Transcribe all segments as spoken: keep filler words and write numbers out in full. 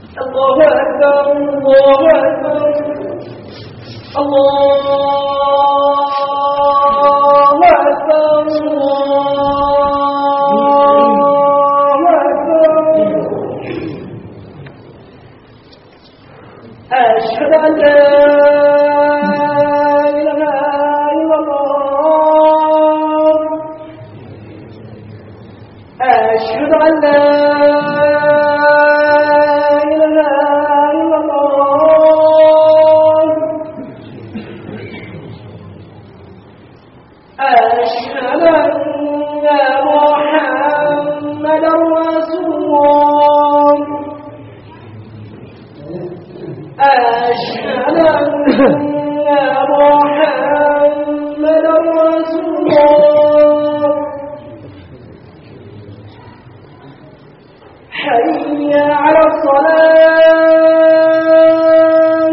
الله أكبر الله أكبر الله أكبر الله أكبر أشهد أن لا إله إلا الله أشهد أن لا حي على الصلاة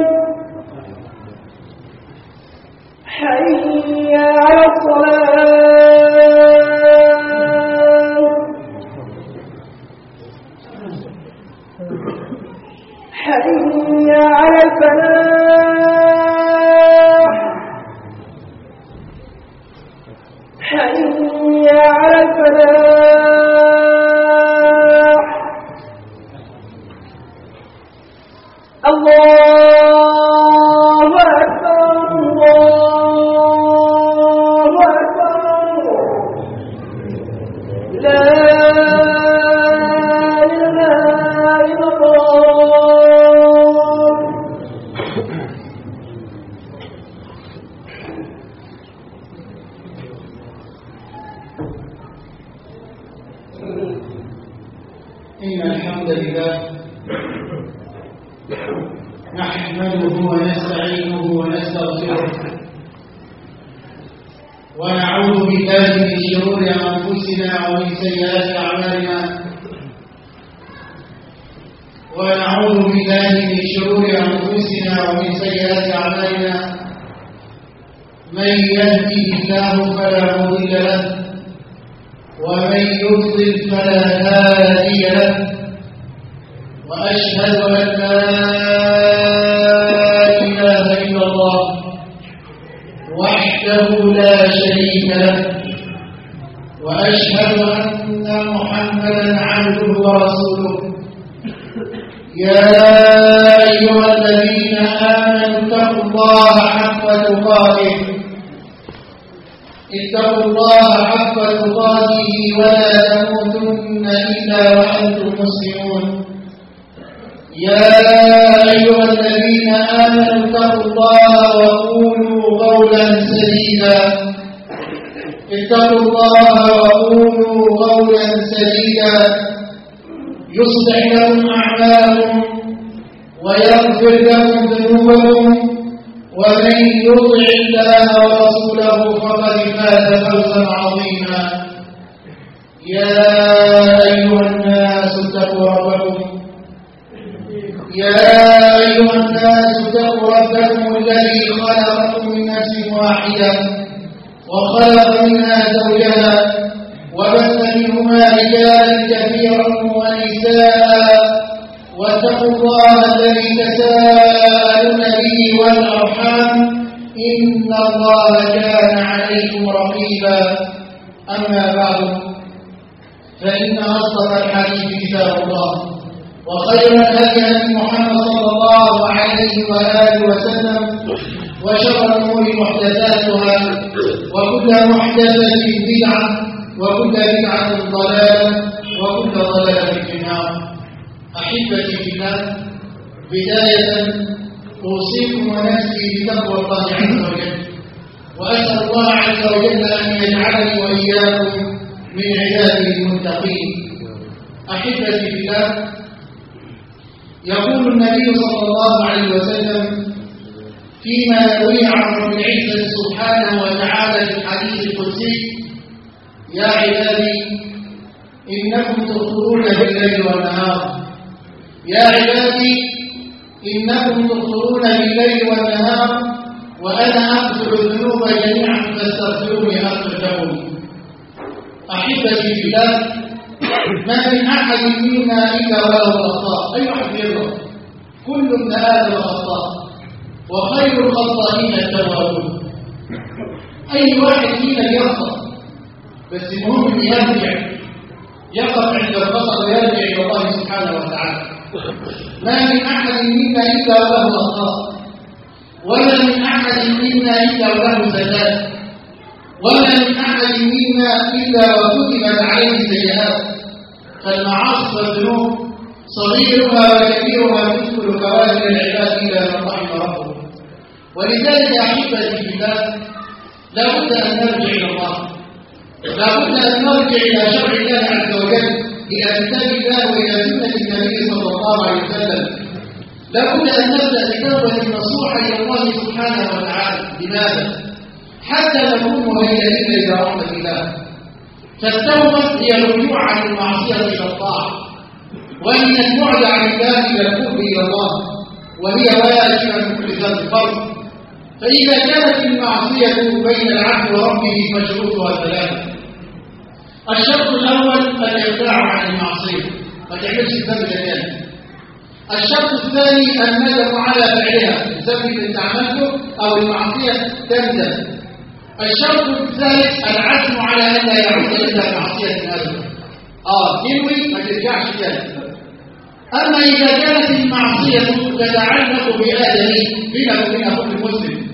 حي على الصلاة حي على الفلاح حي على الفلاح الله أكبر الله أكبر لا إله إلا الله إن الحمد لله نحمده ونستعينه ونستغفره ونعوذ بالله من شرور أنفسنا ومن سيئات أعمالنا ونعوذ بالله من شرور أنفسنا ومن سيئات أعمالنا من يهده الله فلا مضل له ومن يضلل فلا هادي له وأشهد أن لا إله إلا الله وحده لا شريك له وأشهد أن محمدا عبده ورسوله يا أيها الذين آمنوا اتقوا الله حق تقاته اتقوا الله حق تقاته ولا تموتن إلا وأنتم مسلمون يا أيها الذين آمنوا اتقوا الله وقولوا قولا سديدا اتقوا الله وقولوا قولا سديدا يصلح لكم أعمالكم ويغفر لكم ذنوبكم ومن يطع الله ورسوله فقد فاز فوزا عظيما يا أيها الناس اتقوا ربكم يا أيها الناس اتقوا ربكم الذي خلقكم من نفس واحدة وخلق منها زوجها وبث منهما رجالا كثيرا ونساء واتقوا الله الذي تساءلون به والأرحام إن الله كان عليكم رقيبا أما بعد فإن أصدق الحديث كتاب الله وخير الهدي هدي محمد صلى الله عليه وآله وسلم وشر الأمور محدثاتها وكل محدثة بدعة وكل بدعة ضلالة وكل ضلالة في النار. أحبتي في الله، بداية أوصيكم ونفسي بتقوى الله عز وجل، وأسأل الله عز وجل أن يجعلني وإياكم من عباده المتقين. أحبتي في الله، يقول النبي صلى الله عليه وسلم فيما يروي عن رب العزة سبحانه وتعالى في الحديث القدسي: يا عبادي إنكم تخطئون بالليل والنهار يا عبادي إنكم تخطئون بالليل والنهار وأنا أغفر الذنوب جميعا فاستغفروني أغفر لكم. أحبتي في الله، ما من أحد منا إلا وله أخطاء. أي واحد يغلط، كل ابن آدم خطاء وخير الخطائين التوابون. أي واحد فينا يخطأ، بس المهم أن يرجع، يقف عند الخطأ ويرجع إلى الله سبحانه وتعالى. ما من أحد منا إلا وله أخطاء، ولا من أحد منا إلا وله زلات، ولا من أحد منا إلا وكتبت عليه سيئات. فالمعاصي والذنوب صغيرها وكبيرها تدخل كوادر العباد إلى من رحم ربه. ولذلك أحبتي في الله لا بد أن نرجع إلى الله، لا بد أن نرجع إلى شرع الله عز وجل، إلى كتاب الله وإلى سنة النبي صلى الله عليه وسلم. لا بد أن نبدأ بتوبة نصوحا إلى الله سبحانه وتعالى. لماذا؟ حتى نكون مهيئين إلى رحمة الله. فالتوبة هي الرجوع عن المعصية إلى الطاعة، ومن البعد عن الله إلى القرب إلى الله، وهي واجبة من كل ذنب فرض. فإذا كانت المعصية بين العبد وربه فشروطها ثلاثة. الشرط الأول الإبداع عن المعصية، ما تعملش الذنب ده تاني. الشرط الثاني الندم على فعلها، الذنب اللي انت عملته أو المعصية تندم. الشرط الثالث العزم على أن لا يعود إلى معصية أبدا. آه تنوي ما ترجعش تاني. أما إذا كانت المعصية تتعلق بآدمي بينك وبين أخوك المسلم،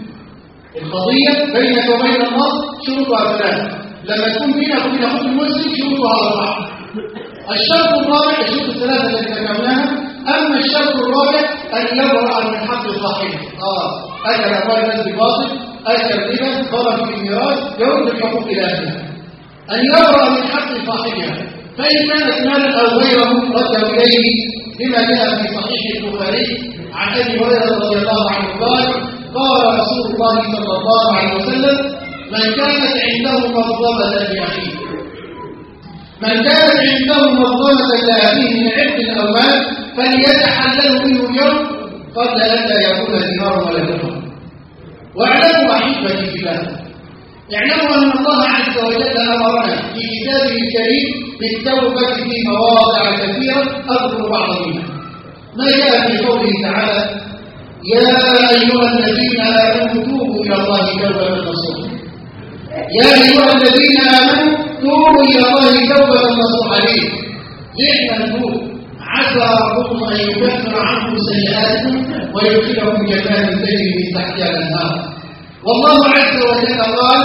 القضية بينك وبين الله شروطها ثلاثة. لما تكون بينك وبين أخوك المسلم شروطها أربعة. الشرط الرابع الشروط الثلاثة التي ذكرناها. أما الشرط الرابع أن يبرأ من حق صاحبه. آه أكل أموال الناس بباطل، أكل ربا، ضرب في الميراث، يرد الحقوق إلى أهلها. أن يبرأ من حق صاحبها، فإن كانت مالا أو غيره رده إليه، لما جاء في صحيح البخاري عن أبي هريرة رضي الله عنه قال: قال رسول الله صلى الله عليه وسلم: من كانت عنده مظلمة لأخيه من كانت عنده مظلمة لأخيه من عرض أو مال فليتحلل منه اليوم قبل أن لا يكون دينار ولا درهم. واعلموا أحبتي في الله، اعلموا أن الله عز وجل أمرنا في كتابه الكريم بالتوبة في مواضع كثيرة أذكر بعض منها. ما جاء في قوله تعالى: يا أيها الذين آمنوا توبوا إلى الله توبة نصوحا. يا أيها الذين آمنوا توبوا إلى الله توبة نصوحا. ليه؟ ليه نتوب؟ عسى ربكم أن يكفر عنكم سيئاتكم ويدخلكم جنات تجري من تحتها الأنهار. والله عز وجل قال: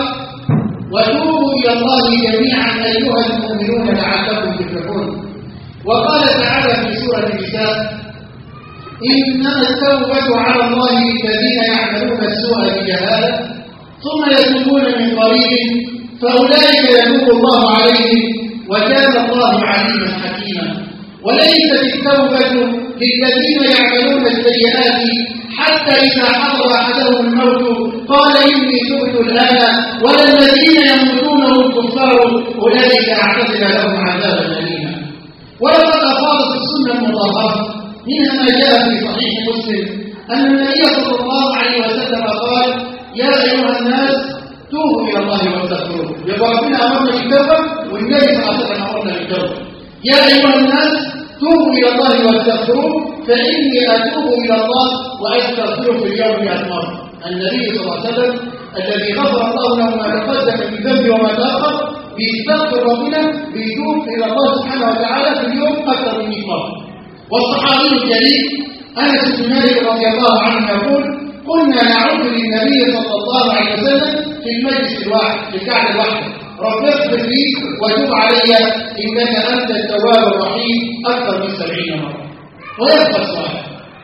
وتوبوا إلى الله جميعا أيها المؤمنون لعلكم تفلحون. وقال تعالى في سورة النساء: إنما التوبة على الله للذين يعملون السوء بجهالة ثم يتوبون من قريب فأولئك يتوب الله عليهم وكان الله عليما حكيما. وليست التوبة للذين يعملون السيئات حتى إذا حضر أحدهم الموت قال إني تبت الآن، ولا الذين يموتون هم كفار أولئك أعتدنا لهم عذابا أليما. ولقد أفاضت السنة المطهرة منها ما جاء في صحيح مسلم أن النبي صلى الله عليه وسلم قال: يا أيها الناس توبوا إلى الله واستغفروه. يبقى ربنا أمرنا بالتوبة والنبي صلى الله عليه وسلم أمرنا بالتوبة. يا أيها الناس توبوا إلى الله واستغفروه فإني أتوب إلى الله وأستغفره في اليوم مئة مرة. النبي صلى الله عليه وسلم الذي غفر الله له ما تقدم من ذنبه وما تأخر بيستغفر ربنا بيتوب إلى الله سبحانه وتعالى في اليوم أكثر من مئة مرة. والصحابي الجليل أنس بن مالك رضي الله عنه يقول: كنا نعود للنبي صلى الله عليه وسلم في المجلس الواحد في الكعبة الواحدة: رب اغفر لي وتب علي إنك أنت التواب الرحيم أكثر من سبعين مرة. ويبقى السؤال: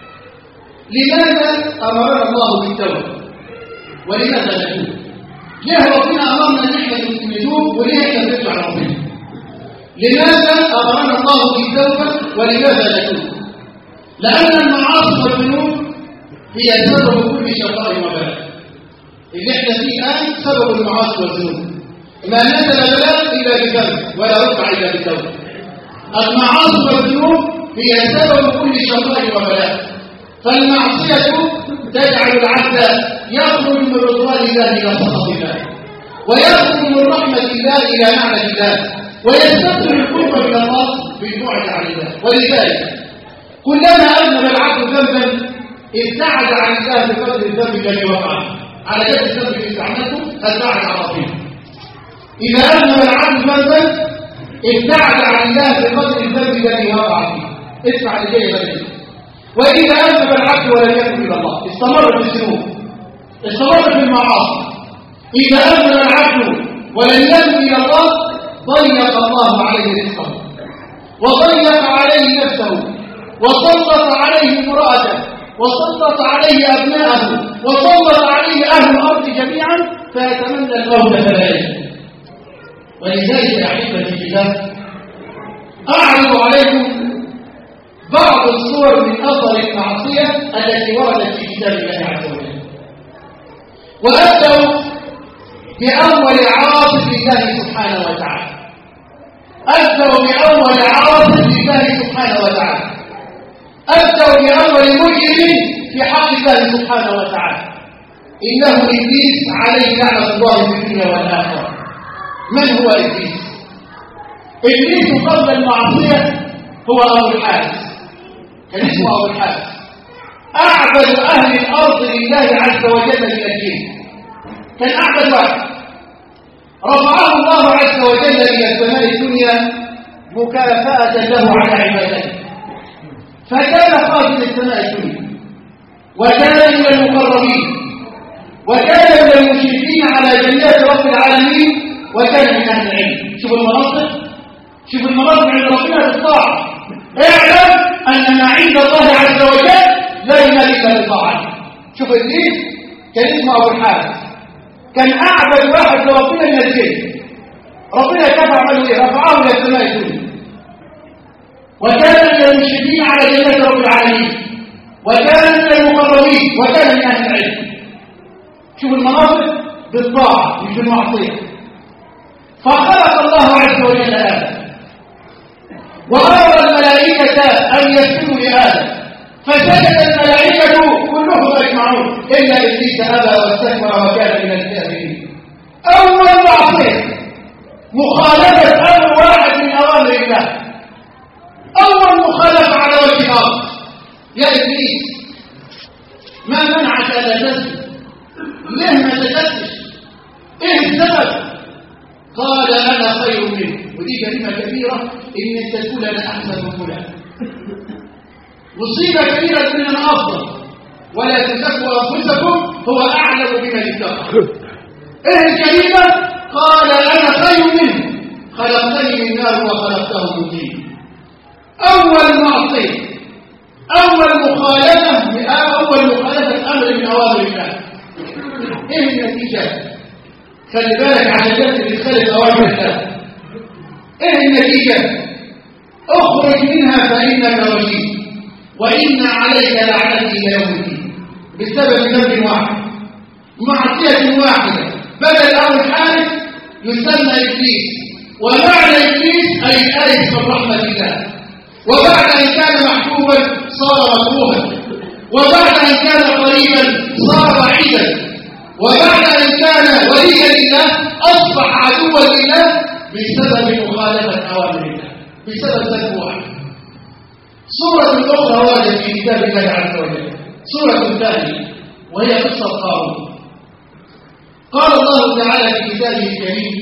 لماذا أمرنا الله بالتوبة؟ ولماذا نتوب؟ ليه ربنا أمرنا أن احنا نتوب وليه احنا نرجع لربنا؟ لماذا أمرنا الله بالتوبة ولماذا نتوب؟ لأن المعاصي والذنوب هي سبب كل شقاء وبلاء. اللي احنا فيه الآن سبب المعاصي والذنوب. ما نزل بلاء إلا بذنب ولا رفع إلا بالتوبة. المعاصي والذنوب هي سبب كل شقاء وبلاء. فالمعصية تجعل العبد يخرج من رضوان الله إلى سخط الله، ويخرج من رحمة الله إلى نعمة الله، ويستبدل القرب من الله بالبعد عن الله. ولذلك كلما أذنب العبد ذنبا ابتعد عن الله بقدر الذنب الذي وقع على يد الذنب الذي عملته ابتعد عن ربه. إذا أذنب العبد ذنبا ابتعد عن الله بقدر الذنب الذي وقع فيه. اسمع اللي جاي غير. وإذا أذنب العبد ولم يتب إلى الله استمر في الذنوب استمر في المعاصي. إذا أذنب العبد ولم يتب إلى الله ضيق الله عليه رزقه وضيق عليه نفسه وسلط عليه امرأته وسلط عليه أبناءه وسلط عليه أهل الأرض جميعا فيتمنى الموت فلا يجد. ولذلك يا أحبتي في الله أعرض عليكم بعض الصور من أثر المعصية التي وردت في كتاب الله عز وجل. وأبدأ بأول عاصف لله سبحانه وتعالى. أبدأ بأول عاصف لله سبحانه وتعالى. أبدأ بأول مجرم في حق الله سبحانه وتعالى. إنه إبليس عليه لعنة الله في الدنيا والآخرة. من هو إبليس؟ إبليس قبل المعصية هو أبو الحارث، كان اسمه أبو الحارث، أعبد أهل الأرض لله عز وجل من الجن، كان أعبد واحد. رفعه الله عز وجل إلى السماء الدنيا مكافأة له على عبادته، فكان خازن السماء الدنيا وكان من المقربين وكان من المشرفين على جنات رب العالمين وكان من أهل العلم. شوفوا المناصب، شوفوا المناصب عند ربنا بالطاعة. اعلم أن ما عند الله عز وجل لا ينال إلا بالطاعة. شوف إبليس كان اسمه أبو الحارث، كان أعبد واحد لربنا من الجن. ربنا كيف عمله إيه؟ رفعه إلى السماء الدنيا وكان من المشرفين على جنات رب العالمين وكان من المقربين وكان من أهل العلم. شوفوا المناصب بالطاعة مش بالمعصية. فخلق الله عز وجل آدم وأمر الملائكة أن يسجدوا لآدم فسجد الملائكة كلهم أجمعون إلا إبليس أبى واستكبر وكان من الكافرين. أول معصية مخالفة أمر واحد من أوامر الله، أول مخالفة على وجه الأرض. يا إبليس ما منعك ألا تسجد؟ ليه ما سجدتش؟ إيه السبب؟ قال أنا خير منه. ودي كلمة كبيرة إن أنت تقول أنا أحسن من فلان. مصيبة كبيرة إن أنا أفضل ولا تزكوا أنفسكم هو أعلم بمن اتقى. إيه الكلمة؟ قال أنا خير منه خلقتني من نار وخلقته من طين. أول معصية، أول مخالفة أول مخالفة أمر من أوامر الله. إيه النتيجة؟ خلي بالك على الجنة اللي تخالف أوامر الله. إيه النتيجة؟ اخرج منها فإنك رجيم وإن عليك لعنتي إلى يوم الدين بسبب ذنب واحد، معصية واحدة. بدل أبو الحارث يسمى إبليس، ومعنى إبليس أي الألف من رحمة الله. وبعد أن كان محبوبا صار مكروها، وبعد أن كان قريبا صار بعيدا، وبعد أن كان وليا لله أصبح عدوا لله بسبب مخالفة أوامر الله، بسبب ذنب واحد. سورة أخرى وردت في كتاب الله عز وجل، سورة ثانية، وهي قصة قارون. قال الله تعالى في كتابه الكريم: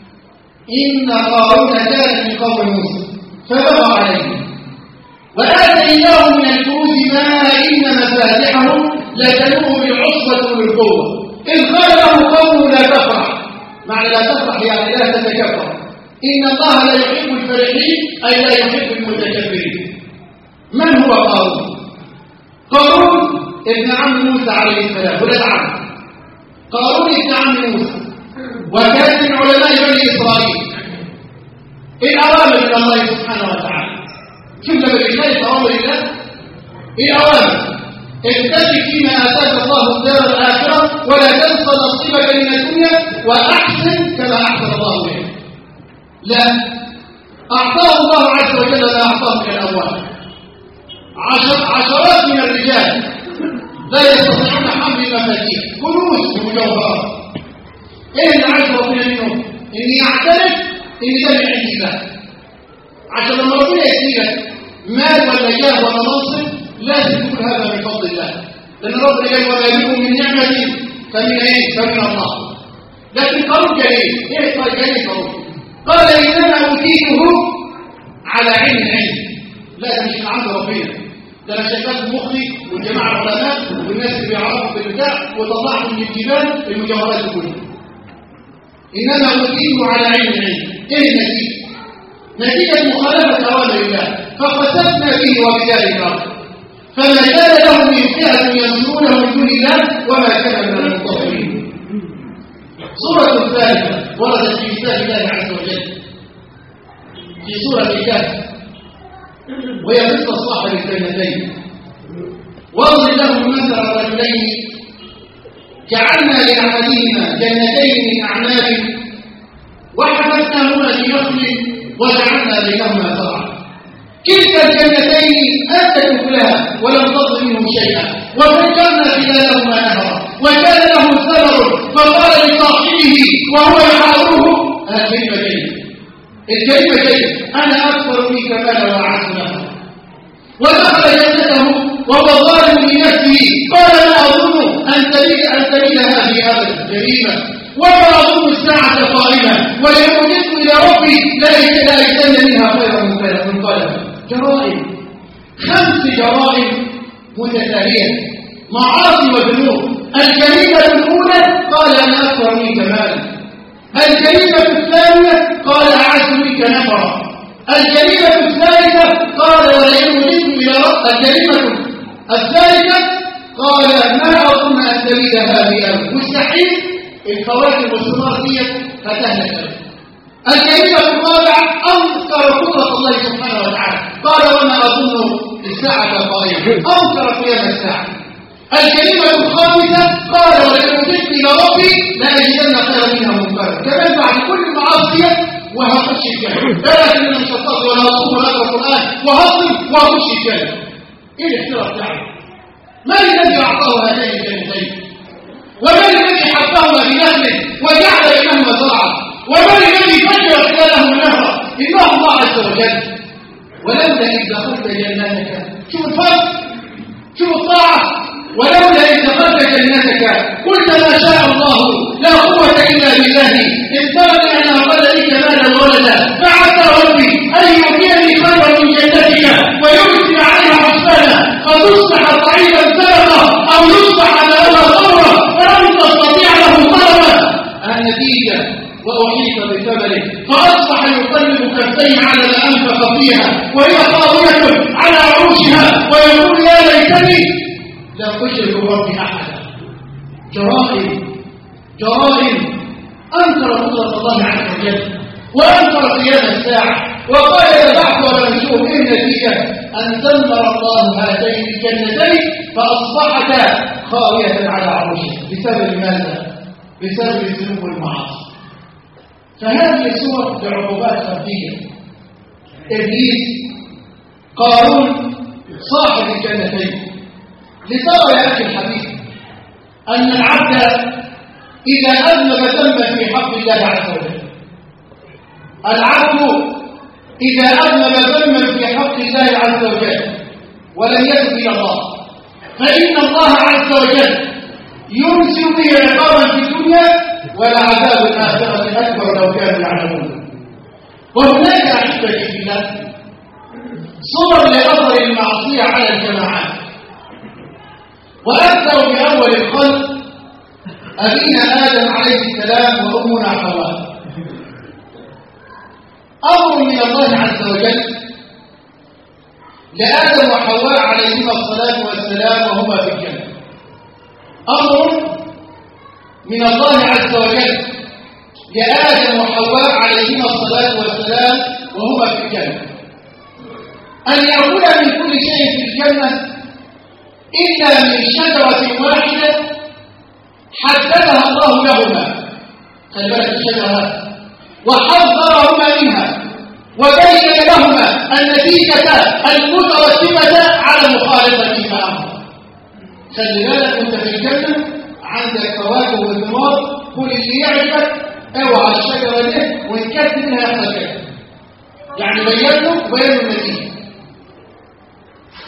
إن قارون كان من قوم موسى فبغى عليهم وآتيناه من الكنوز ما إن مفاتحه لتنوء بالعصبة والقوة إذ قال له قومه لا تفرح. معنى لا تفرح يعني لا تتكبر. إن الله لا يحب الفرحين أي لا يحب المتكبرين. من هو قارون؟ قارون ابن عم موسى عليه السلام، ولد عم. قارون ابن عم موسى وكان من علماء بني إسرائيل. إيه أوامر من الله سبحانه وتعالى؟ شوف لما بيخالف أوامر الله إيه أوامر؟ ابتغي فيما آتاك الله الدار الآخرة ولا تنس نصيبك من الدنيا وأحسن كما أحسن الله إليك. لا، أعطاه الله عز وجل ما أعطاه من الأموال. عشر عشرات من الرجال لا يستطيعون حمل المفاتيح، كنوز ومجوهرات. إيه اللي عايز ربنا منهم؟ إن يعترف إن ده من عند الله. عشان لما ربنا يديلك مال ولا جاه ولا منصب لازم تقول هذا من فضل الله، لأن ربنا قال وما بكم من نعمة فمن إيه؟ فمن الله. لكن قارون قال إيه؟ إيه قال إيه قارون؟ قال إنما أوتيته على علم علم. لا ده مش من عند ربنا، ده أنا شغال في مخي والجماعة العلماء والناس اللي بيعرفوا بالبتاع وطلعت من الجبال المجوهرات كلها. إنما أوتيته على علم علم. إيه النتيجة؟ نتيجة مخالفة أوامر الله فخسفنا به وبدار الأرض فما كان له من فئة ينصرونه من دون الله وما كان من المنتصرين. سورة ثالثة وردت في كتاب الله عز وجل في سورة الكهف، وهي قصة صاحب الجنتين. واضرب لهم مثل الرجلين جعلنا لأحدهما جنتين من أعناب وحفظناهما بنخل وجعلنا بينهما زرعا كلتا الجنتين آتت أكلها ولم تظلم منه شيئا وفجرنا خلالهما نهرا وكان له ثمر فقال لصاحبه وهو يحاوره الكلمة جيدة الكلمة جيدة أنا أكثر منك مالا وأعز نفرا ودخل جنته وهو ظالم لنفسه قال لا أظن أن تبيد أن تبيد هذه أبدا جريمة وما أظن الساعة قائمة ولئن رددت إلى ربي لأجدن منها خيرا منقلبا. جرائم، خمس جرائم متتالية، معاصي وذنوب. الجريمة الأولى قال أنا أكثر منك مالا. الجريمة الثانية قال أعز منك نفرا. الجريمة الثالثة قال ولئن رددت إلى ربي. الجريمة الثالثة قال ما أظن أن تبيد هذه أبدا. مستحيل الفواكه والثمار دي فتهلك. الجريمة الرابعة أنكر قدرة الله سبحانه وتعالى قال وما أظن الساعة قائمة أنكر قيام الساعة. الجريمة الخامسة قال ولئن رددت إلى ربي لأجدن خيرا منها منكرا. كمان بعد كل معصية وهخش الجنة لا لكن مش هتصل ولا أصوم ولا أقرأ القرآن وهصم وهخش الجنة. إيه الاختراع بتاعه؟ من الذي أعطاه هذين الجنتين؟ ومن الذي حفظهما بنهره وجعل بينهما زرعا؟ ومن الذي فجر خلالهما نهرا؟ انه الله عز وجل. ولولا اذ دخلت جنتك، شوف الفرق، شوف الطاعه. ولولا اذ دخلت جنتك قلت ما شاء الله لا قوه الا بالله ان ترني ان اقل بك مالا وولدا فعسى ربي ان يؤتيني خيرا من جنتك ويرسل عليها حسبانا فتصبح صعيدا زلقا او يصبح ماءها غورا فلن تستطيع له طلبا. النتيجه وأحيط بثمنه فأصبح يقلب كفيه على ما أنفق فيها وهي خاوية على عروشها ويقول يا ليتني لا أشرك بربي أحدا. جرائم جرائم أنكر قدرة الله عز وجل وأنكر قيام الساعة وقال البحث ومنشوف. إيه النتيجة؟ أن دمر الله هاتين الجنتين فأصبحتا خاوية على عروشها بسبب ماذا؟ بسبب الذنوب والمعاصي. فهذه الصور بعقوبات خفيه. ابليس، قارون، صاحب الجنتين. لترى يا اخي الحبيب ان العبد اذا اذنب ذنبا في حق الله عز وجل، العبد اذا اذنب ذنبا في حق الله عز وجل ولم يتب الى الله فان الله عز وجل يرسل به عقابا في الدنيا ولعذاب الآخرة أكبر لو كانوا يعلمون. وهناك أحبتي في الله صور لأثر المعصية على الجماعات. وأكثر بأول الخلق أبينا آدم عليه السلام وأمنا حواء. أمر من الله عز وجل لآدم وحواء عليهما الصلاة والسلام وهما في الجنة. أمر من الله عز وجل لآدم وحواء عليهما الصلاة والسلام وهما في الجنة أن يأكلا من كل شيء في الجنة إلا من شجرة واحدة حددها الله لهما. خلي بالك الشجرة وحذرهما منها وبين لهما النتيجة المترتبة على مخالفة ما أمر. خلي بالك أنت في الجنة عندك فواكه وثمار، كل اللي يعجبك اوعى الشجره دي وانكت منها يحصل كده. يعني بين له وبين له النتيجه.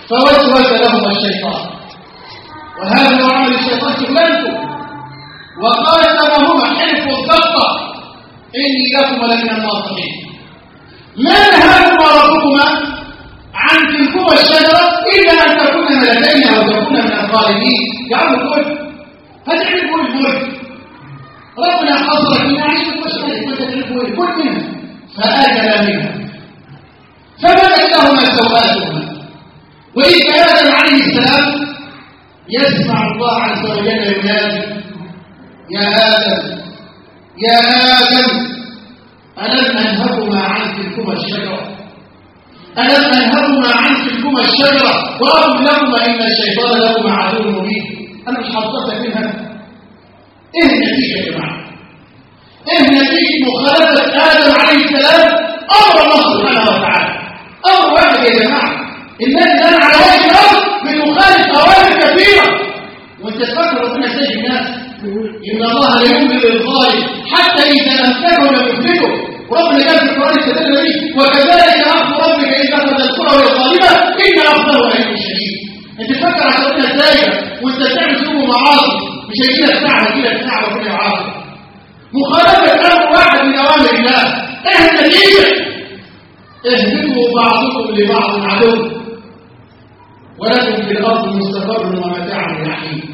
فوسوس لهما الشيطان، وهذا هو عمل الشيطان شغلانته، وقاسمهما حلف الضبط إني لكما لمن الناصحين. ما نهاكما ربكما عن تلكما الشجرة إلا أن تكونا ملكين أو تكونا من الخالدين. يا عم الكل هتعرفوا الملك، ربنا حصرك من عيش المشكلة ما تعرفوا الكل منها، فآكل منها فبدت لهما سوآتهما. وإذ آدم عليه السلام يسمع الله عز وجل ينادي: يا آدم يا آدم ألم أنهكما عن تلكما الشجرة ألم أنهكما عن تلكما الشجرة وأقول لكما إن الشيطان لكما عدو مبين. أنا مش حضرتك منها. إيه النتيجة يا جماعة؟ إيه نتيجة مخالفة آدم عليه السلام أمر الله سبحانه وتعالى؟ أمر واحد يا جماعة، الناس الآن على وجه الأرض بتخالف أوامر كثيرة، وأنت تفكر ربنا سيد الناس إن الله لا يملك للظالم حتى إذا أمسكه لم يفلته. وربنا قال في القرآن الكريم لي: وكذلك أخذ ربك إذا أخذ القرى وهي ظالمة إن أخذه أليم شديد. أنت تفكر على ربنا سايبة وأنت تعمل سوء معاصي، مش هيجي لك ساعة هيجي لك ساعة وربنا يعاقب. مخالفة أمر واحد من أوامر الله، إيه النتيجة؟ اهبطوا بعضكم لبعض عدو ولكم في الأرض مستقر ومتاع إلى حين.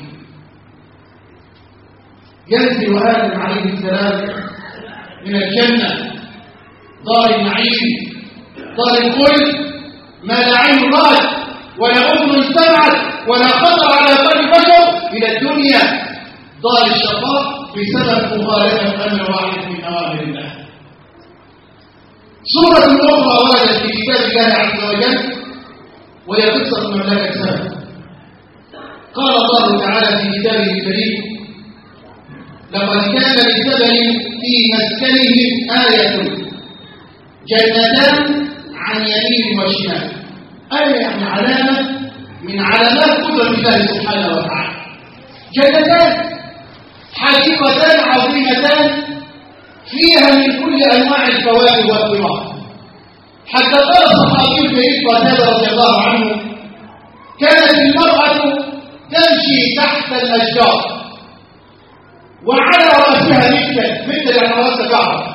ينزل آدم عليه السلام من الجنة دار النعيم، دار الخلد، ما لا عين رأت ولا أذن سمعت ولا خطر على قلب بشر، إلى الدنيا دار الشقاء بسبب مخالفة أمر واحد من أوامر الله. سورة أخرى وردت في كتاب الله عز وجل وهي قصة مملكة سبأ. قال الله تعالى في كتابه الكريم: لقد كان لسبأ في مسكنهم آية جنتان عن يمين وشمال. آية يعني علامة من علامات قدرة الله سبحانه وتعالى. جنتان حديقتان عظيمتان فيها من كل أنواع الفواكه والثمار. حتى قال الصحابي الجليل قتادة رضي الله عنه: كانت المرأة تمشي تحت الأشجار وعلى رأسها مثل مثل يعني رأس بعض،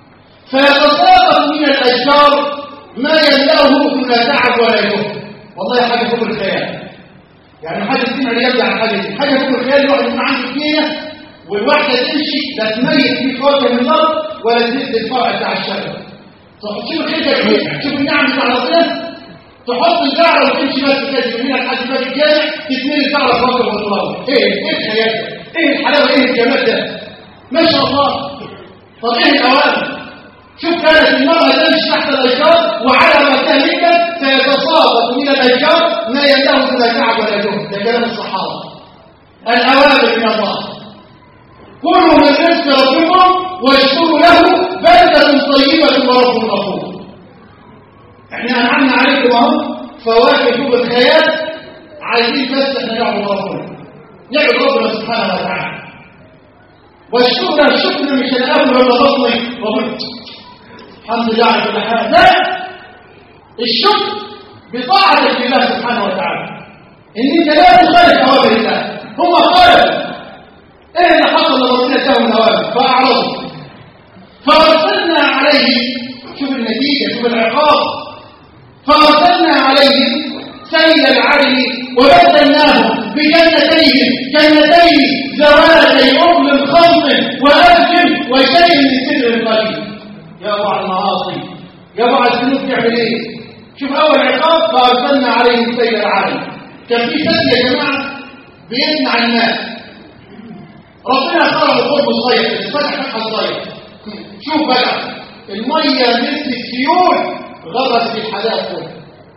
فيتساقط من الأشجار ما يملأه دون تعب ولا جهد. والله حاجة فوق الخيال، يعني حاجة تسمع يبدأ عن حاجة حاجة فوق الخيال. الواحد يكون عنده اثنين والواحدة تمشي لا تميز في فواكه من الأرض ولا تزيد الفرع بتاع الشجر. شوف الحجة، شوف النعم بتاع ربنا، تحط الزعرة وتمشي بس كده من لحد باب الجامع تتملي الزعرة فواكه والخضار. ايه ايه الخيال ده؟ ايه الحلاوة؟ ايه الجمال ده؟ ما شاء الله. طب ايه الأوامر؟ شوف كانت المرأة تمشي تحت الأشجار وعلى رأسها مثل فيتساقط من الأشجار ما يملأه دون تعب ولا جهد. ده كلام الصحابة. الأوامر من الله: كلوا من رزق ربكم واشكروا له بلدة طيبة ورب غفور. احنا أنعمنا عليكم اهو فواكه شوف الخيال، عايزين بس احنا نعبد ربنا، نعبد ربنا سبحانه وتعالى. واشكروا له، الشكر مش الأمر ولا بطني ربنا الحمد لله على كل حال، لا، الشكر بطاعة الله سبحانه وتعالى، ان انت لا تخالف اوامر الله. هم خالفوا، ايه اللي حصل لما ربنا اداهم الاوامر؟ فاعرضوا فارسلنا عليهم، شوف النتيجه، شوف العقاب، فارسلنا عليهم سيل العرم وبدلناهم بجنتين جنتين ذواتي اكل خمط واكل وشيء من سدر قليل. يا ابو على المعاصي، يا ابو على الذنوب تعمل ايه؟ شوف اول عقاب فارسلنا عليهم سيل العرم. كان في سد يا جماعه بيصنع الماء، ربنا خلق قرب صغير، الفتح فتحه صغير. شوف بقى الميه مثل السيول غرت في الحدائق كلها.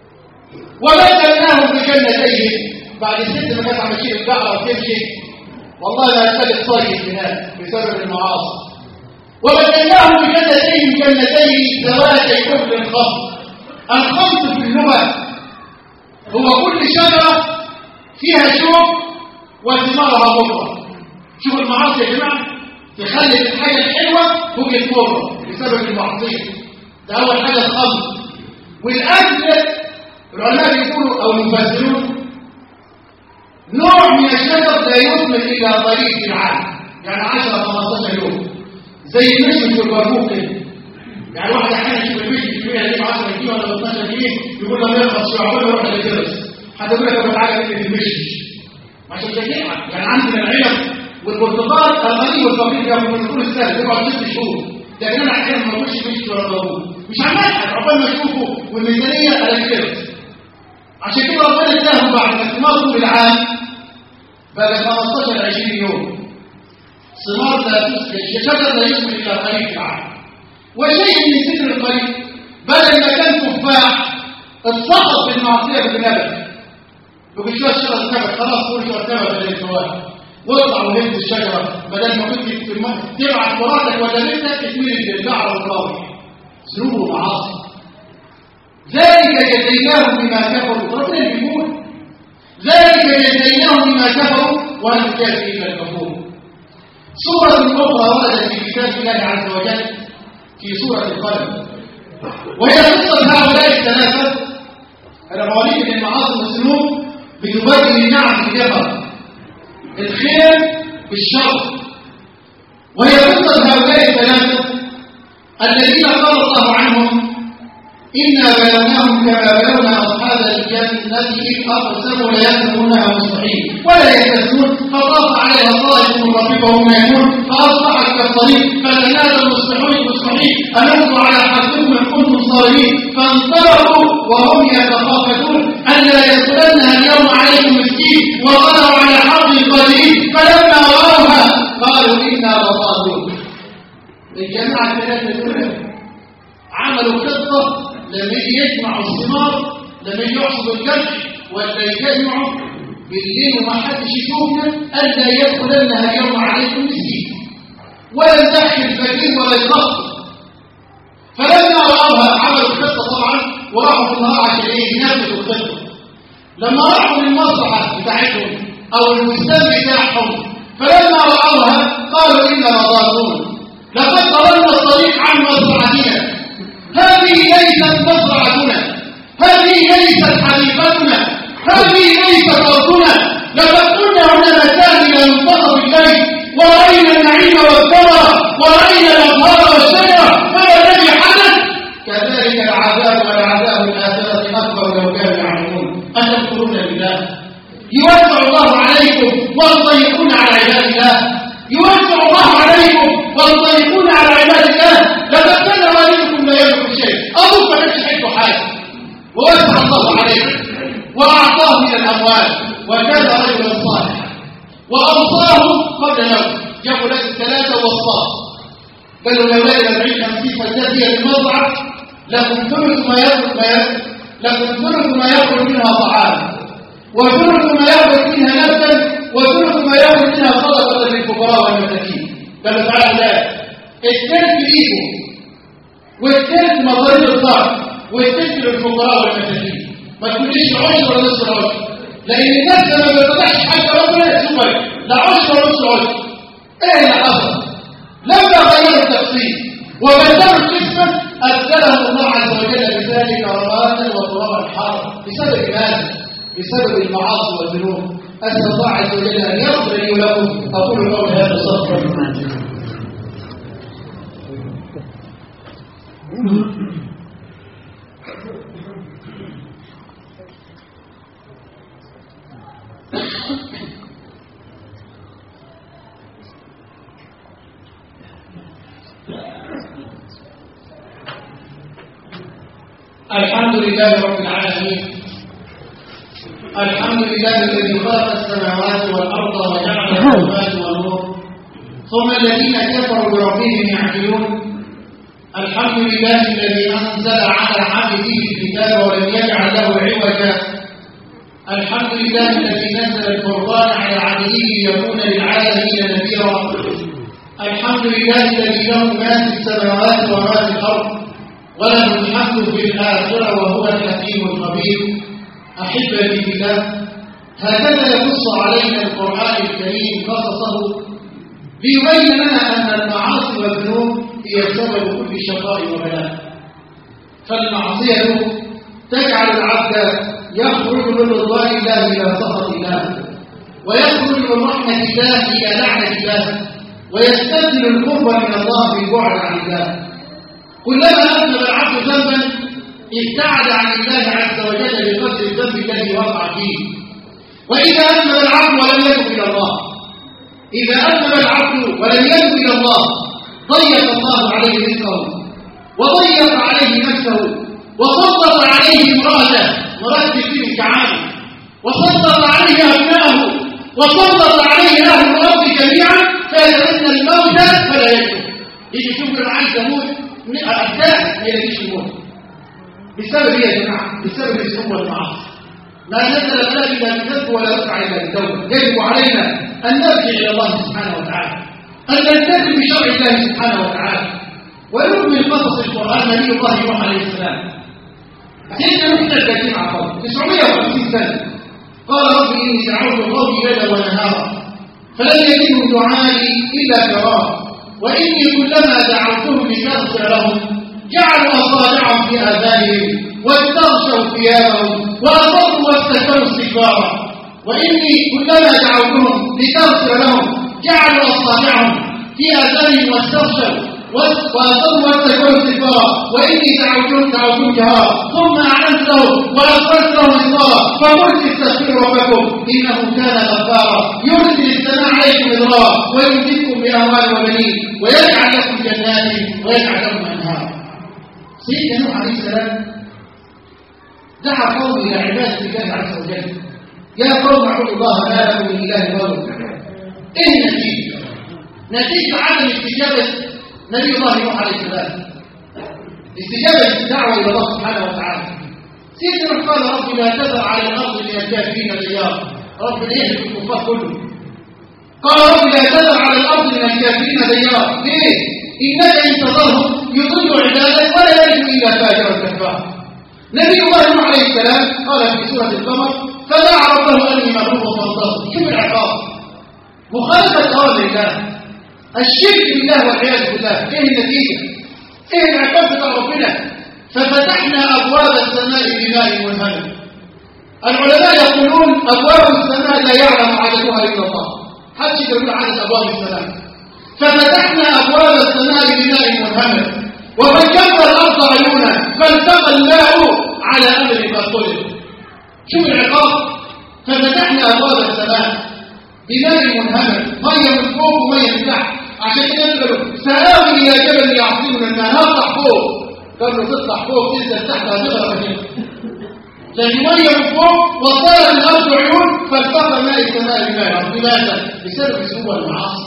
وبدلناهم بجنتين، بعد ست ما كانت عم تشيل البقره وتمشي والله ما ابتدت صيف هناك بسبب المعاصي. وبدلناهم بجنتين جنتين ذواتي اكل خمط. الخمط في اللغه هو كل شجره فيها شوك وثمارها مره. شوف المعاصي يا جماعه تخلي الحاجه الحلوه توجد مره بسبب المعصيه. ده اول حاجه الخمط. والاكل العلماء يقولوا أو المفسرون نوع من الشجر لا يثمر إلى طريق العام، يعني عشرة خمستاشر يوم، زي المشي في البربوق كده. يعني واحد أحيانا يشوف المشي يشوفها يجيب عشرة كيلو ولا اثناشر كيلو، يقول له يخلص شوية عقبال يروح للجرس. حتى يقول لك أنا بتعالى في المشي عشان تجيبها. يعني عندنا العنب والبرتقال الغني والفقير كانوا من طول السنة يقعد ست شهور، لكن أنا أحيانا ما بقولش مشي ولا بربوق، مش هنلحق عقبال ما أشوفه والميزانية على الجرس. عشان كده ربنا اداهم بعد ما ثمار العام بقى خمستاشر عشرين يوم ثمار لا تسكن، شجر لا يثمر الى طريق العام. وشيء من ذكر الطريق بدل ما كان تفاح اتسقط بالمعصيه بالنبت، يقول شويه الشجره اتنبت خلاص كل شويه اتنبت بدل الفواكه، واطلع وهد الشجره بدل ما كنت تبعت مراتك ولا بنتك تتولد بالبعر والراوح. ذنوب ومعاصي ذلك جزيناهم بما كفروا. ربنا بيقول ذلك جزيناهم بما كفروا وهل الكافر الا الكفور. سوره اخرى وردت في كتاب الله عز وجل في سوره القلم، وهي قصه هؤلاء الثلاثه. انا بوريك ان المعاصي والذنوب بتبدل النعم بالكفر، الخير بالشر. وهي قصه هؤلاء الثلاثه الذين قال الله عنهم إنا بلوناهم كما بلونا أصحاب الجنة إذ أقسموا ليأكلونها مصبحين ولا يستثنون فطاف عليها طائف من ربك وهم نائمون فأصبحت كالصريم فتنادى المصبحون المصبحين أن اغدوا على حرثكم إن كنتم صارمين فانطلقوا وهم يتخافتون ألا يدخلنها اليوم عليكم مسكين وغدوا على حرث قادرين فلما رأوها قالوا إنا لضالون. الجماعة الثلاثة دول عملوا خطة لما يجي يجمعوا الثمار، لما يجي يحصدوا الجمع ولا يجمعوا بالليل وما حدش يشوفنا الا يدخلنها اليوم عليكم مسكين ولا ندخل الفقير ولا يخطط. فلما راوها عملوا الخطه طبعا وراحوا في النهار عشان ايه ينفذوا الخطه. لما راحوا للمصلحه بتاعتهم او المستند بتاعهم فلما راوها قالوا انا لضالون لقد ضللنا الطريق عن مصلحتنا، هذه ليست مزرعتنا، هذه ليست حديقتنا، هذه ليست أرضنا، لقد كنا هنا مكان ينتصف الليل ورأينا النعيم والثمر ورأينا الأنهار والشجرة فما الذي حدث؟ كذلك العذاب والعذاب الآخرة أكبر لو كانوا يعلمون. أتذكرون بالله يوسع الله عليكم وتضيقون على عباد الله، يوسع الله عليكم وتضيقون على عباد الله. لقد كان والدكم لا يملك شيء، أبوك ما كانش عنده حاجة ووسع الله عليه وأعطاه من الأموال وكان رجلا صالحا وأوصاه قبل موته. جابوا ناس الثلاثة ووصاه قالوا لأولاد الأربعين خمسين فالجازية المزرعة لكم ثلث ما يأكل ما يأكل لكم ثلث ما يأكل منها طعام وثلث ما يأكل منها نفسا وثلث ما يأكل منها صدقة للفقراء والمساكين. قالوا تعالوا لا الثلث ليكم والثلث مصاريف الدار والثلث للفقراء والمساكين. ما تقوليش عشرة ولا نص عشرة، لأن الناس لما بيطلعش حاجة ربنا يسوي لا عشرة ونص عشرة. إيه اللي حصل؟ لما غيروا التفصيل وبدلوا القسمة أبدلهم الله عز وجل بذلك رمادا وترابا حارا. بسبب ماذا؟ بسبب المعاصي والذنوب. أسأل الله عز وجل أن يغفر لي ولكم. أقول قولي هذا صدقا من الحمد لله رب العالمين. الحمد لله الذي خلق السماوات والأرض وجعل الظلمات والنور ثم الذين كفروا بربهم يعدلون. الحمد لله الذي أنزل على عبده الكتاب ولم يجعل له عوجا. الحمد لله الذي نزل الفرقان على عبده ليكون للعالمين نذيرا. الحمد لله الذي له ما في السماوات وما في الأرض وله الحمد في الآخرة وهو الحكيم الخبير. أحبتي بالله، هكذا يقص علينا القرآن الكريم قصصه ليبين لنا أن المعاصي والذنوب هي سبب كل شقاء وبلاء. فالمعصية تجعل العبد يخرج من رضوان الله إلى سخط الله، ويخرج من رحمة الله إلى لعنة الله، ويستبدل القرب من الله بالبعد عن الله. كلما أذنب العبد ذنبا ابتعد عن الله عز وجل بقدر الذنب الذي وقع فيه. وإذا أذنب العبد ولم يتب إلى الله إذا أذنب العبد ولم يتب إلى الله ضيق الله عليه رزقه، وضيق عليه نفسه، وسلط عليه امرأته مراد فيه كعاني، وسلط عليه أبنائه، وسلط عليه أهل الأرض جميعا، فيتمنى الموت فلا يجوز. يجي يشوف العيش يموت أبناء ما يجيش يموت بسبب ايه يا جماعه؟ بسبب الذنوب والمعاصي. لا نزل لنا الا بالذنب ولا يرجع الى التوبه. يجب علينا ان نرجع الى الله سبحانه وتعالى، ان نلتزم بشرع الله سبحانه وتعالى، ونؤمن قصص القران. نبي الله نوح عليه السلام سيدنا نوح ثلاثين عام تسعمائة وخمسين سنه قال رب اني دعوت قومي ليلا ونهارا فلن يزدهم دعائي الا فرارا، واني كلما دعوتهم لتغفر لهم جعلوا أصابعهم في آذانهم واستغشوا ثيابهم وأصروا واستكبروا استكبارا، وإني كلما دعوتهم لتغفر لهم جعلوا أصابعهم في آذانهم واستغشوا وأصروا واستكبروا استكبارا، وإني دعوتهم دعوتهم جهارا ثم أعلنت لهم وأسررت لهم إصرارا فقلت استغفروا ربكم إنه كان غفارا يرسل السماء عليكم مدرارا ويمددكم بأموال وبنين ويجعل لكم جنات ويجعل لكم أنهارا. سيدنا نوح عليه السلام دعا قومه الى عباده الله عز وجل. يا قوم اعبدوا الله ما لكم من اله غيره. ايه النتيجه؟ نتيجه عدم استجابه نبي الله نوح عليه السلام، استجابه الدعوه الى الله سبحانه وتعالى. سيدنا نوح قال رب لا تذر على الارض من الكافرين ديارا، رب يهلك الكفار كلهم. قال رب لا تذر على الارض من الكافرين ديارا. ليه؟ إنك إن تظلهم يضل عبادك ولا يجد إلا فاجرا كفارا. نبي الله نوح عليه السلام قال في سورة القمر فدعا ربه أني مغلوب فانتصر. شوف العقاب، مخالفة أمر الله، الشرك بالله والعياذ بالله. إيه النتيجة؟ إيه العقاب بتاع ربنا؟ ففتحنا أبواب السماء بماء منهمر. العلماء يقولون أبواب السماء لا يعلم عددها إلا الله، حدش يقول عدد أبواب السماء. ففتحنا أبواب السماء بماء منهمر وفجرنا الأرض عيونا فالتقى الماء على أمر قد قدر. شوف العقاب، ففتحنا أبواب السماء بماء منهمر، مية من فوق ومية من تحت. عشان كده قالوا سآوي إلى جبل يعصمنا الماء. هطلع فوق، قالوا تطلع فوق تنزل تحت هتغرق هنا. لأن مية من فوق وصار الأرض عيون فالتقى ماء السماء بماء الأرض. لماذا؟ بسبب الذنوب والمعاصي،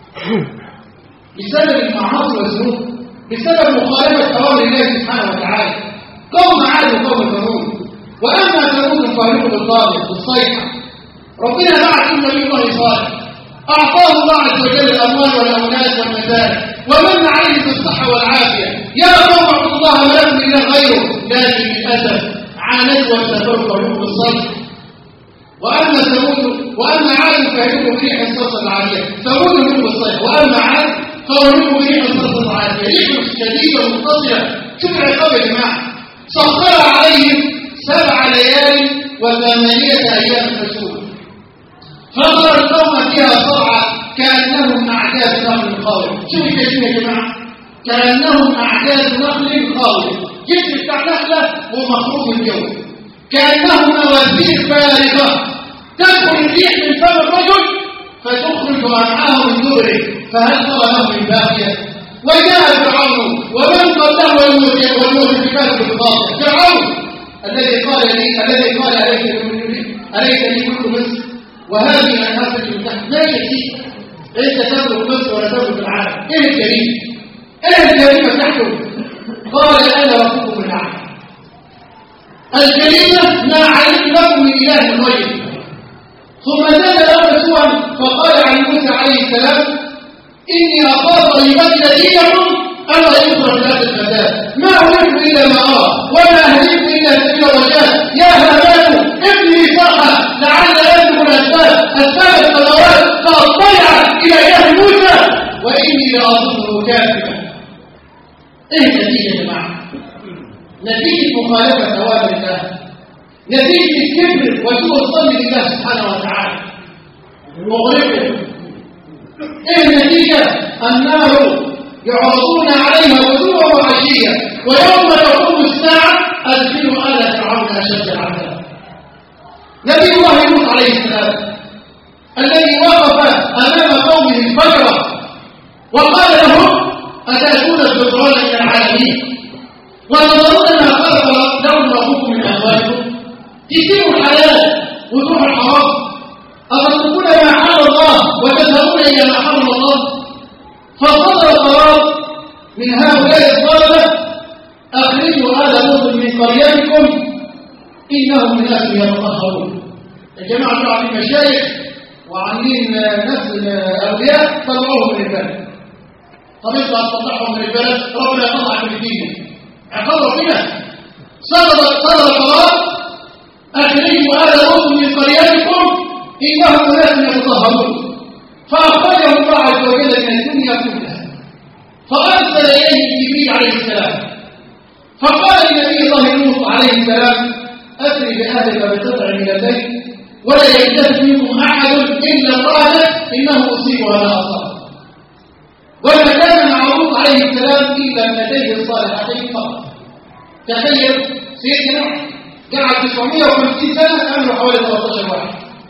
بسبب المعاصي والذنوب، بسبب مخالفة أوامر الله سبحانه وتعالى. قوم عاد وقوم ثمود، وأما ثمود فأهلكوا بالطاغية بالصيحة. ربنا بعث نبي الله صالح أعطاه الله عز وجل الأموال والأولاد والمزارع ومن عليه بالصحة والعافية. يا قوم اعبدوا الله ما لكم إلا غيره، لكن للأسف عانت واستفروا فأهلكوا بالصيحة. وأما ثمود وأما عاد فأهلكوا بريح صرصر عالية. ثمود هم بالصيحة، وأما عاد فأهلكوا بريح صرصر عالية، ريح شديدة متصلة. شوف العقاب يا جماعة، سخر عليهم سبع ليال وثمانية أيام حسوما، فضر القوم فيها صرعى كأنهم أعداد نخل خاوية. شوف التشبيه يا جماعة، كأنهم أعداد نخل خاوية، جبت بتاع نخلة ومخروج الجو، كأنهم مواسير فارغة تدخل الريح من فم الرجل فتخرج أمعاءه من دبره فهل ترى له من باقية. وجاء فرعون ومن قبله والمؤتفكات بالباطل. فرعون الذي قال لي الذي قال أليس لي كل مصر وهذه الأنهار تجري من تحت. لا يكفيك أنت تملك مصر ولا تملك العالم. إيه الجريمة؟ إيه الجريمة تحته؟ قال أنا ربكم الأعلى. الجريمة ما علمت لكم من إله غيري. ثم نزل له رسولا فقال عن موسى عليه السلام إني أخاف أن يبدل دينكم ألا ينصر في هذا الفساد. ما أريد إلا ما أرى وما أهديكم إلا سبيل الرجاء. يا هامان ابني صرحا لعل يبلغ الأسباب أسباب السماوات فأطلع إلى إله موسى وإني لأظنه كافرا. إيه النتيجة يا جماعة؟ نتيجة مخالفة أوامر الله نتيجة الكبر وسوء الظن بالله سبحانه وتعالى مغرقه. ايه النتيجة؟ النار يعرضون عليها غدوا وعشيا ويوم تقوم الساعة أدخلوا آل فرعون أشد العذاب. نبي الله يونس عليه السلام الذي وقف أمام قومه الفجرة وقال لهم أتأتون الذكران من العالمين وتظنون ما خلق لكم ربكم من أموالكم تسيروا الحلال وتروحوا الحرام أتتركون ما حرم الله وتذهبون إلى ما حرم الله. فصدر قرار من هؤلاء الظالمة أخرجوا آل لوط من قريتكم إنهم أناس يتطهرون. الجماعة بتوع المشايخ وعاملين نفس الأولياء طلعوهم من البلد. طب انت هتطلعهم من البلد ربنا يطلع من الدين عقاب ربنا. صدر صدر قرار أخرجوا آل لوط من قريتكم إنهم أناس يتطهرون. فأخرجه الله عز وجل من الدنيا كلها فأرسل إليه جبريل عليه السلام فقال لنبي الله لوط عليه السلام أسر بأهلك بقطع من الليل ولا يلتفت منكم أحد إلا امرأتك إنه أصيبها لا أصاب. وما كان مع لوط عليه السلام إلا ابنتيه الصالحتين فقط. تخيل سيدنا قعد تسعمائة وخمسين سنة عملوا حوالي ثلاثة عشر واحد.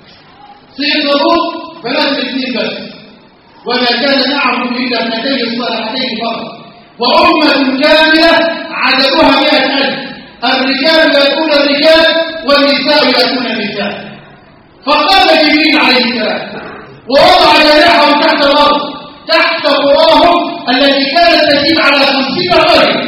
سيدنا لوط فلان الاثنين بس وما كان معهم إلا ابنتيه الصالحتين فقط وأمة كاملة عددها مئة ألف. الرجال يأتون الرجال والنساء يأتون النساء. فقال جبريل عليه السلام ووضع جناحهم تحت الأرض تحت قراهم التي كانت تزيد على خمسين قرية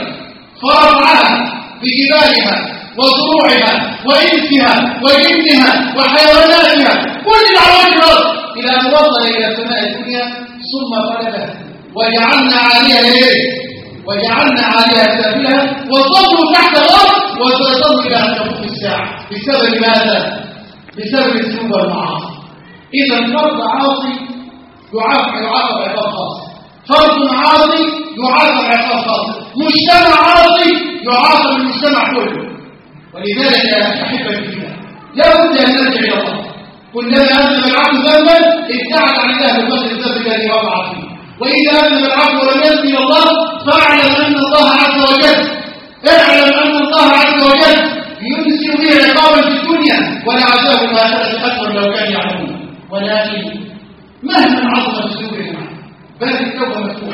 فرفعها بجبالها وزروعها وإنسها وجنها وحيواناتها كل العوالم الأرض إلى أن وصل إلى سماء الدنيا ثم قلبها وجعلنا عليها إيه؟ وجعلنا عليها سافلها وصلوا تحت الأرض وسيصلوا إلى أن تقوم الساعة. بسبب ماذا؟ بسبب الذنوب والمعاصي. إذا فرد عاصي يعاقب يعاقب عقاب خاص، فرد عاصي يعاقب عقاب خاص، مجتمع عاصي يعاقب المجتمع كله. ولذلك يا أحبتي فينا لا بد أن نرجع إلى الله. كلما أذنب العبد ذنبا ابتعد عن الله بقدر الذنب الذي وقع فيه. وإذا أذنب العبد ولم يذنب إلى الله فاعلم أن الله عز وجل اعلم أن الله عز وجل ينزل به عقابا في الدنيا ولعذاب الآخرة أكبر لو كان يعلمون. ولكن مهما عظمت ذنوبنا باب التوبة مفتوح،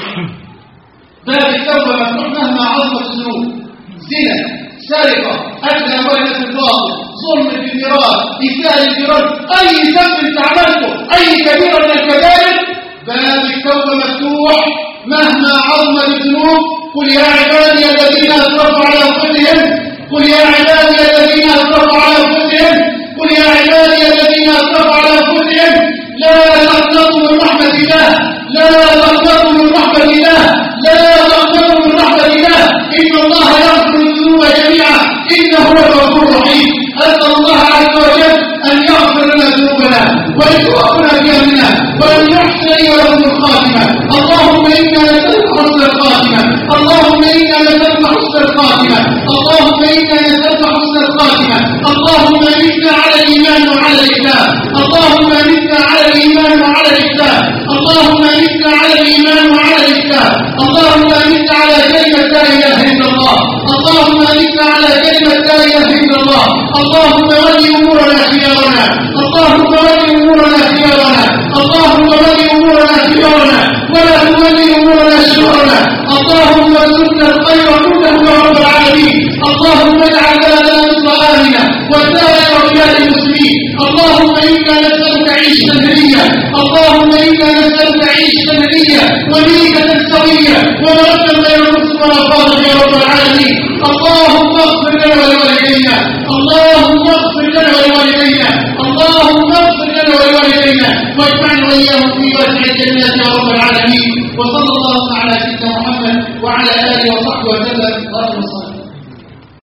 باب التوبة مفتوح مهما عظمت الذنوب. زنا، سرقة، أكل أموال الناس بالباطل، ظلم في الميراث، إساءة الجيران، أي ذنب تعملته، أي كبيرة من الكبائر باب التوبة مفتوح مهما عظمت الذنوب. قل يا عبادي الذين أسرفوا على أنفسهم قل يا عبادي الذين أسرفوا على أنفسهم قل يا عبادي الذين أسرفوا على أنفسهم لا تقنطوا من رحمة الله لا تقنطوا من رحمة الله لا تقنطوا من رحمة الله إن الله يغفر الذنوب جميعا إنه هو الغفور الرحيم. أسأل الله عز وجل أن يغفر لنا ذنوبنا ويتوفنا بأمرنا وأن يحسن ولهم الخاتمة. اللهم إنا نسألك حسن الخاتمة اللهم إنا نسألك حسن الخاتمة اللهم إنا نسألك حسن الخاتمة. اللهم إنا على الإيمان وعلى الإسلام اللهم إنا على الإيمان وعلى الإسلام اللهم إنا على الإيمان وعلى الإسلام اللهم إنا على كلمة لا إله إلا الله اللهم إنا على كلمة لا إله إلا الله. اللهم ولي أمورنا خيارنا اللهم ولي أمورنا خيارنا اللهم ولي أمورنا خيارنا ولا تولي أمورنا شرورنا. اللهم ارزقنا الخير كله يا رب العالمين. اللهم اجعل لنا مثل آلنا وسائر بلاد المسلمين. اللهم إنا نسألك عيشا هنيا اللهم إنا نسألك عيشا هنيا وميتة سوية ومردا غير مسلم ولا فاضل يا رب العالمين. اللهم اغفر لنا ولوالدينا اللهم اغفر لنا ولوالدينا اللهم اغفر لنا ولوالدينا واجمعنا وإياهم في واسع الجنات يا رب العالمين. وصلى الله على سيدنا محمد وعلى آله وصحبه وسلم.